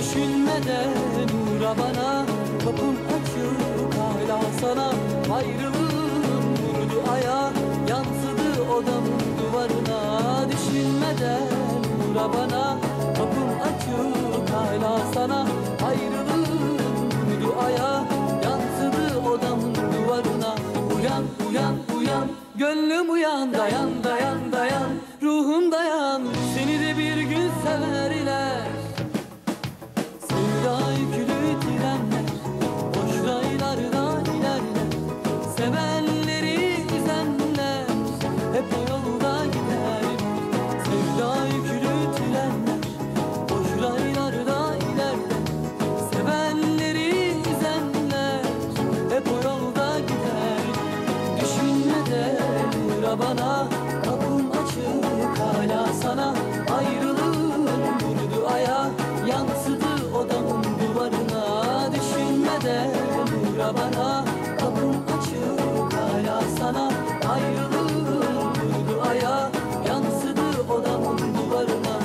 Düşünmeden uğra bana, kapım açık hala sana. Ayrılığın vurdu aya, yansıdı odamın duvarına. Düşünmeden uğra bana, kapım açık hala sana. Ayrılığın vurdu aya, yansıdı odamın duvarına. Uyan, uyan, uyan, gönlüm uyan. Dayan, dayan, dayan, ruhum dayan. Seni de bir gün severler. Sevda yüklü trenler boş raylarda ilerler. Sevenleri üzenler hep o yolda gider. Sevda yüklü trenler boş raylarda ilerler. Sevenleri üzenler hep o yolda gider. Düşünmeden uğra bana, kapım açık hala sana. Ayrılığın vurdu aya, yansıdı odamın duvarına. Düşünmeden uğra bana, kapım açık hala sana. Ayrılığın vurdu aya, yansıdı odamın duvarına.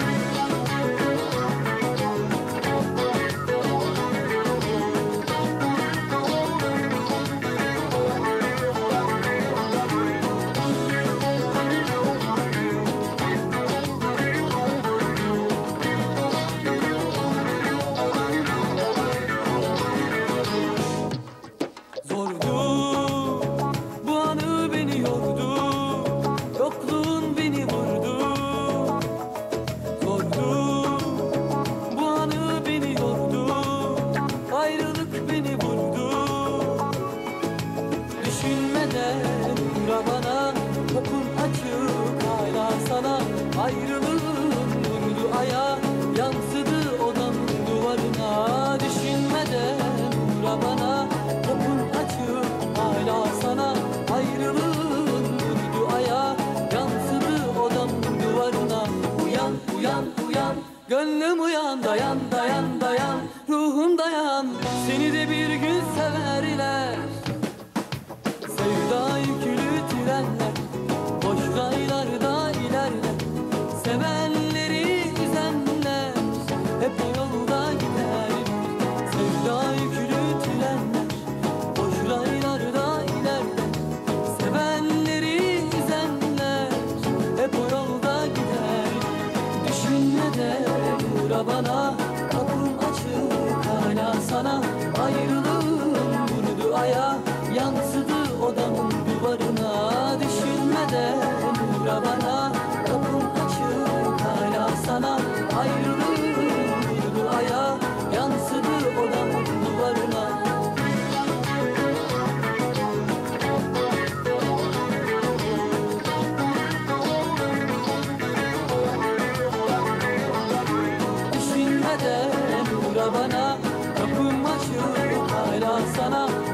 Yokluğun beni vurdu. Zordu, bu anı beni yordu. Ayrılık beni vurdu. Düşünmeden uğra bana, kapım açık hala sana. Ayrılığın vurdu aya, yansıdı odamın duvarına. Düşünmeden uğra bana, kapım açık hala sana. Ayrılığın vurdu aya, yansıdı odamın duvarına. Uyan, uyan, uyan, gönlüm uyan. Dayan, dayan, dayan, ruhum dayan. Seni de bir gün severler. Sevda yüklü trenler boş raylarda ilerler. Sevenleri üzenler hep o yolda gider. Sevda yüklü trenler boş raylarda ilerler. Sevenleri üzenler hep o yolda gider. Düşünmeden uğra bana, kapım açık hala sana. Ayrılığın vurdu aya, yansıdı odamın duvarına. Düşünmeden uğra bana, kapım açık hala sana. Ayrılığın vurdu aya, yansıdı odamın duvarına. Düşünmeden uğra bana, kapım açık hala sana.